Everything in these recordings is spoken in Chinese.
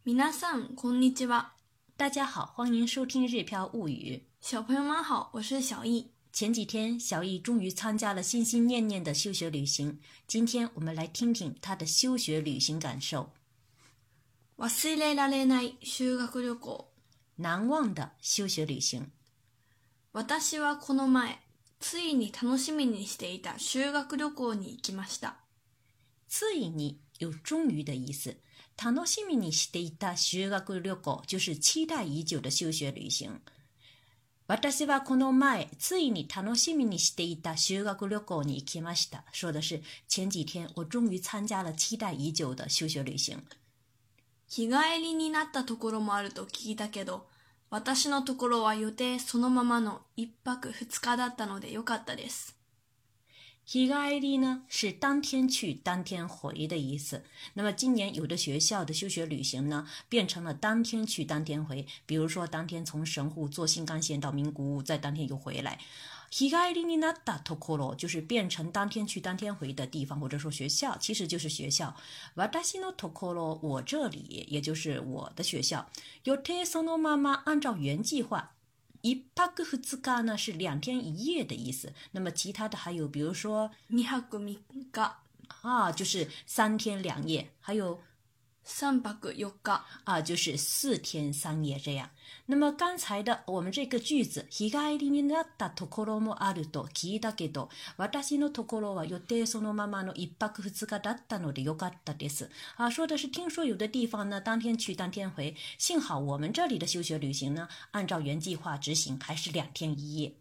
皆さんこんにちは。 大家好，欢迎收听日漂物语。 小朋友们好，我是小易。 前几天，小易终于参加了心心念念的休学旅行。今天我们来听听他的休学旅行感受。 忘れられない修学旅行。 难忘的休学旅行。 私はこの前、ついに楽しみにしていた修学旅行に行きました。 ついに有终于的意思。楽しみにしていた修学旅行就是期待已久的休学旅行。私はこの前、ついに楽しみにしていた修学旅行に行きました。说的是前几天我終於參加了期待已久的休学旅行。 日帰りになったところもあると聞いたけど、私のところは予定そのままの1泊2日だったのでよかったです。 日帰り呢是当天去当天回的意思。那么今年有的学校的休学旅行呢变成了当天去当天回，比如说当天从神户坐新干线到名古屋，再当天又回来。日帰りになったところ就是变成当天去当天回的地方，或者说学校，其实就是学校。私のところ我这里也就是我的学校。予定そのまま按照原计划。一泊二日呢是2天1夜的意思，那么其他的还有比如说 2泊3日就是3天2夜，还有 3泊4日就是4天3夜这样。那么刚才的我们这个句子日帰りになったところもあると聞いたけど、私のところは予定そのままの1泊2日だったのでよかったです说的是听说有的地方呢当天去当天回，幸好我们这里的休学旅行呢按照原计划执行，还是2天1夜。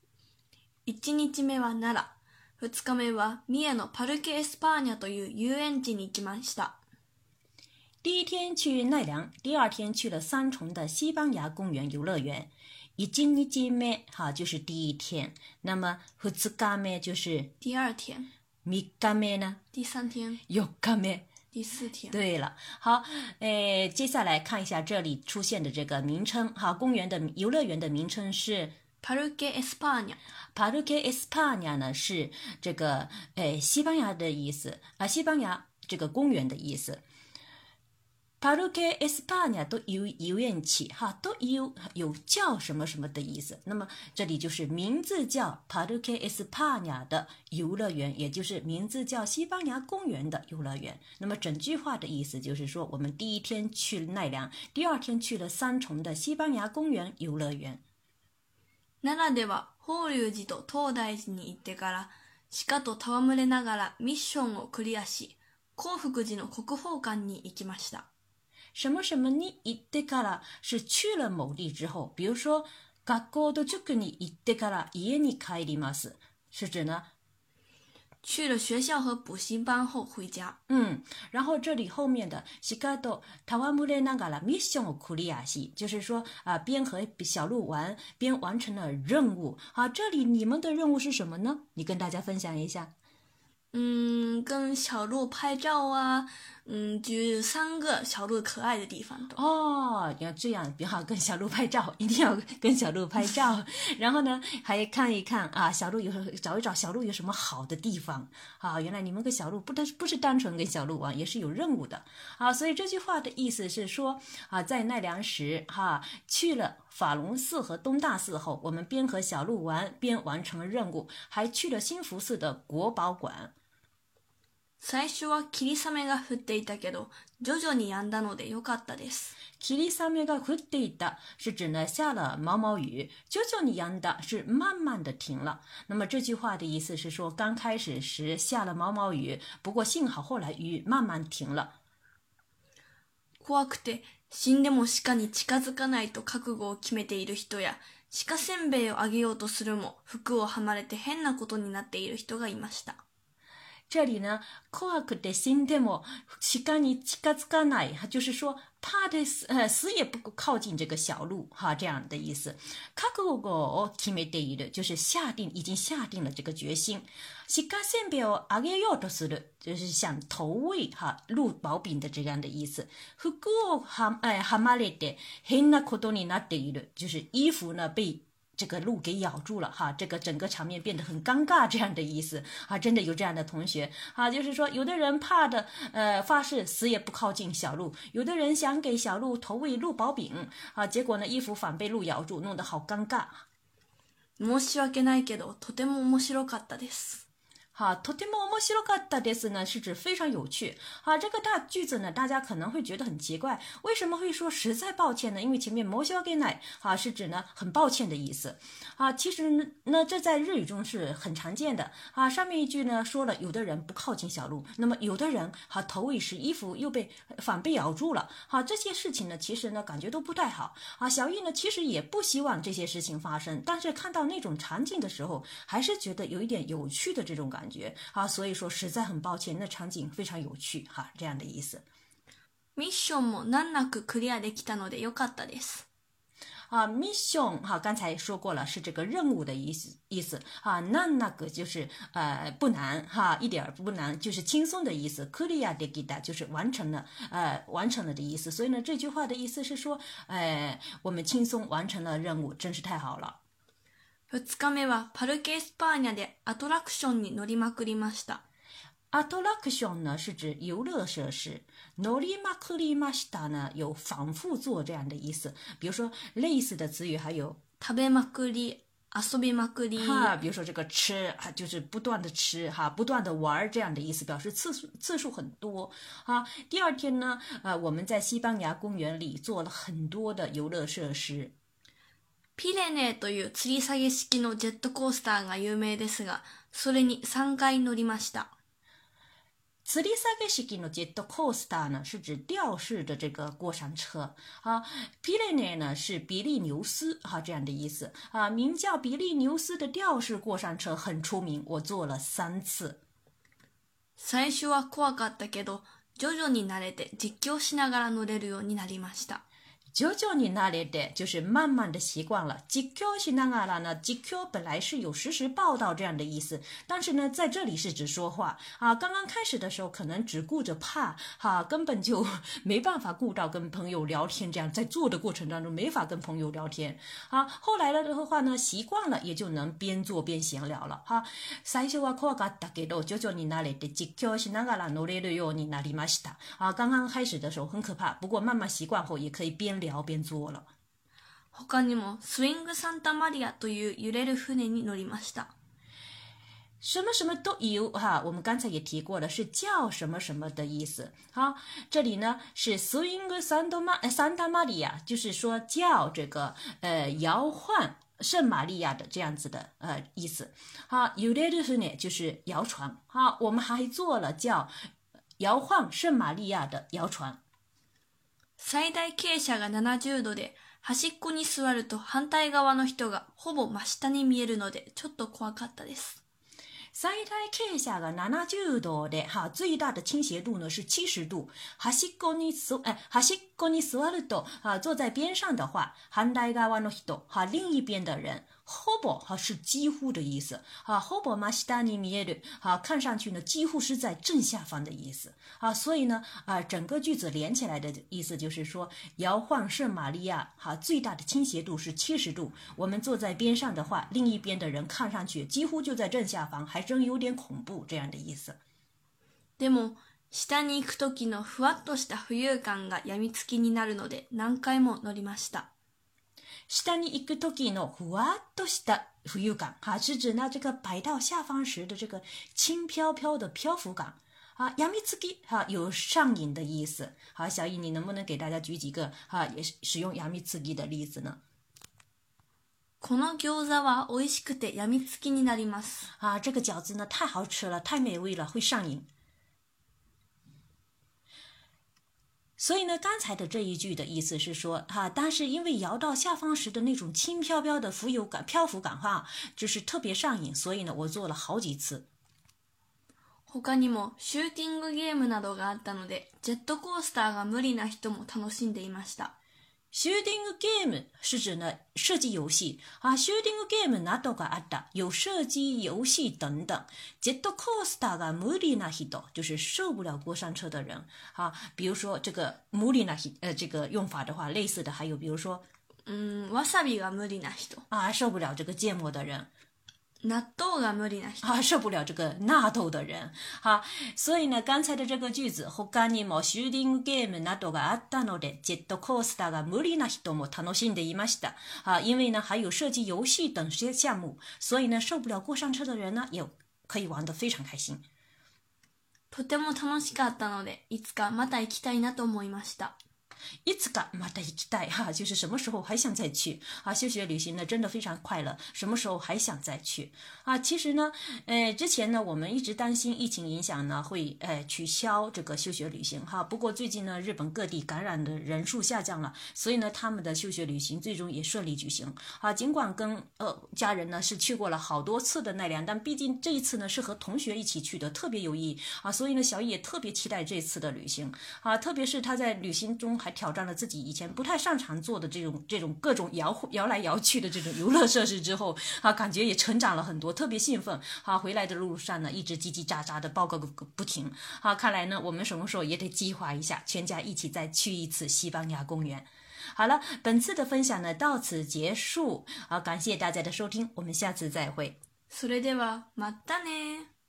1日目は奈良、2日目は三重のパルケ・エスパーニャという遊園地に行きました。 第一天去奈良，第二天去了三重的西班牙公园游乐园。1日目就是第一天，那么2日目就是第二天， 3日目呢第三天 4日目第四天。 对了，好，接下来看一下这里出现的这个名称公园的游乐园的名称是パルケ・エスパーニャ。 パルケ・エスパーニャ呢是这个西班牙的意思西班牙这个公园的意思。パルケ・エスパーニャ都有游园地都有叫什么什么的意思。那么这里就是名字叫パルケ・エスパーニャ的游乐园，也就是名字叫西班牙公园的游乐园。那么整句话的意思就是说，我们第一天去奈良，第二天去了三重的西班牙公园游乐园。 奈良では法隆寺と東大寺に行ってから鹿と戯れながらミッションをクリアし、興福寺の国宝館に行きました。 什么什么に行ってから是去了某地之后，比如说学校の塾に行ってから家に帰ります，是指呢去了学校和补习班后回家。 然后这里后面的鹿と戯れながらミッションをクリアし，就是说边和小鹿玩边完成了任务这里你们的任务是什么呢？你跟大家分享一下。 跟小鹿拍照就是3个小鹿可爱的地方要这样跟小鹿拍照，一定要跟小鹿拍照然后呢还看一看小鹿找一找小鹿有什么好的地方原来你们跟小鹿不是单纯跟小鹿玩，也是有任务的所以这句话的意思是说在奈良时去了法隆寺和东大寺后，我们边和小鹿玩边完成了任务，还去了新福寺的国宝馆。 最初は霧雨が降っていたけど、徐々に止んだのでよかったです。 霧雨が降っていた是指呢下了毛毛雨，徐々に止んだ是慢慢的停了。那么这句话的意思是说，刚开始时下了毛毛雨，不过幸好后来雨慢慢停了。 怖くて死んでも鹿に近づかないと覚悟を決めている人や、鹿せんべいをあげようとするも服をはまれて変なことになっている人がいました。 这里呢，怖くて死んでも鹿に近づかない，就是说怕的死也不靠近这个小鹿这样的意思。覚悟を決めている就是已经下定了这个决心。鹿せんべいをあげようとする就是想投喂鹿薄饼的这样的意思。服をはまれて変なことになっている就是衣服呢被这个路给咬住了哈，这个整个场面变得很尴尬这样的意思啊，真的有这样的同学啊，就是说有的人怕的发誓死也不靠近小鹿，有的人想给小鹿投喂鹿保饼啊，结果呢衣服反被鹿咬住，弄得好尴尬。 申し訳ないけどとても面白かったです。 好，とても面白かったです呢，是指非常有趣。好，这个大句子呢，大家可能会觉得很奇怪，为什么会说实在抱歉呢？因为前面申し訳ない啊，是指呢很抱歉的意思。啊，其实呢，这在日语中是很常见的。啊，上面一句呢说了，有的人不靠近小鹿，那么有的人投喂时衣服又反被咬住了。好，这些事情呢，其实呢感觉都不太好。啊，小易呢其实也不希望这些事情发生，但是看到那种场景的时候，还是觉得有一点有趣的这种感觉。啊，所以说实在很抱歉，那场景非常有趣哈，这样的意思。 ミッションも難なくクリアできたので良かったです。 啊，mission 哈，刚才说过了，是这个任务的意思啊，那个就是不难哈，一点不难，就是轻松的意思。クリアできた就是完成了的意思。所以呢，这句话的意思是说，我们轻松完成了任务，真是太好了。 2日目はパルケ・エスパーニャでアトラクションに乗りまくりました。 アトラクション呢是指游乐设施，乗りまくりました呢有反复做这样的意思。比如说类似的词语还有食べまくり、遊びまくり。 哈，比如说这个吃就是不断的吃哈，不断的玩这样的意思，表示次数很多啊。第二天呢，我们在西班牙公园里做了很多的游乐设施。 ピレネーという吊り下げ式のジェットコースターが有名ですが、それに3回乗りました。 吊り下げ式のジェットコースター呢，是指吊式的这个过山车啊。ピレネ呢是比利牛斯哈这样的意思啊，名叫比利牛斯的吊式过山车很出名，我坐了3次。 最初は怖かったけど、徐々に慣れて実況しながら乗れるようになりました。 徐々に慣れて就是慢慢的习惯了。実況しながら呢，実況本来是有实时报道这样的意思，但是呢，在这里是指说话啊。刚刚开始的时候可能只顾着怕哈，根本就没办法顾到跟朋友聊天，这样在做的过程当中没法跟朋友聊天啊。后来了的话呢，习惯了也就能边做边闲聊了哈。最初は怖かったけど、徐々に慣れて実況しながら乗れるようになりました啊。刚刚开始的时候很可怕，不过慢慢习惯后也可以边聊边做了。 他にもスイングサンタマリアという揺れる船に乗りました。 什么什么都有哈，我们刚才也提过了，是叫什么什么的意思。好，这里呢是 swing Santa Maria， 就是说叫这个摇晃圣玛利亚的这样子的意思。好，揺れる船就是摇船。好，我们还做了叫摇晃圣玛利亚的摇船。 最大傾斜が70度で、端っこに座ると反対側の人がほぼ真下に見えるので、ちょっと怖かったです。 最大傾斜が70度で、最大的倾斜度呢是70度。端っこに座ると、坐在边上的话，反対側の人、另一边的人。ほぼ是几乎的意思ほぼ真下に見える看上去呢几乎是在正下方的意思所以呢整个句子连起来的意思就是说，摇晃圣玛利亚最大的倾斜度是70度，我们坐在边上的话，另一边的人看上去几乎就在正下方，还真有点恐怖这样的意思。 でも下に行く時のふわっとした浮遊感がやみつきになるので何回も乗りました。 下に行く時のふわっとした浮遊感是指呢这个摆到下方时的这个轻飘飘的漂浮感やみつき有上瘾的意思。好，小易你能不能给大家举几个也使用やみつき的例子呢？ この餃子は美味しくてやみつきになります这个饺子呢太好吃了，太美味了，会上瘾。所以呢，刚才的这一句的意思是说但是因为摇到下方时的那种轻飘飘的漂浮感就是特别上瘾，所以呢我做了好几次。 他にもシューティングゲームなどがあったので、ジェットコースターが無理な人も楽しんでいました。 shooting game 是指呢射击游戏shooting game などがあった有射击游戏等等。ジェットコースターが無理な人就是受不了过山車的人比如说这个無理な这个用法的话，类似的还有比如说わさびが無理な人。 啊，受不了这个芥末的人。 納豆が無理な人。 啊，受不了这个纳豆的人。好，所以呢，刚才的这个句子，他にもシューティングゲームなどがあったので、ジェットコースターが無理な人も楽しんでいました。啊，因为呢还有射击游戏等些项目，所以呢受不了过山车的人呢，也可以玩得非常开心。 とても楽しかったので、いつかまた行きたいなと思いました。 いつかまた行きたい哈，就是什么时候还想再去啊？休学旅行呢，真的非常快乐，什么时候还想再去啊？其实呢，之前呢，我们一直担心疫情影响呢，会取消这个休学旅行哈。不过最近呢，日本各地感染的人数下降了，所以呢，他们的休学旅行最终也顺利举行啊。尽管跟家人呢是去过了好多次的奈良，但毕竟这一次呢是和同学一起去的，特别有意义啊。所以呢，小易也特别期待这次的旅行啊，特别是他在旅行中还挑战了自己以前不太擅长做的这种各种摇来摇去的这种游乐设施之后啊，感觉也成长了很多，特别兴奋啊！回来的路上呢，一直叽叽喳喳的报告个不停啊！看来呢，我们什么时候也得计划一下，全家一起再去一次西班牙公园。好了，本次的分享呢到此结束啊！感谢大家的收听，我们下次再会。 それではまたね。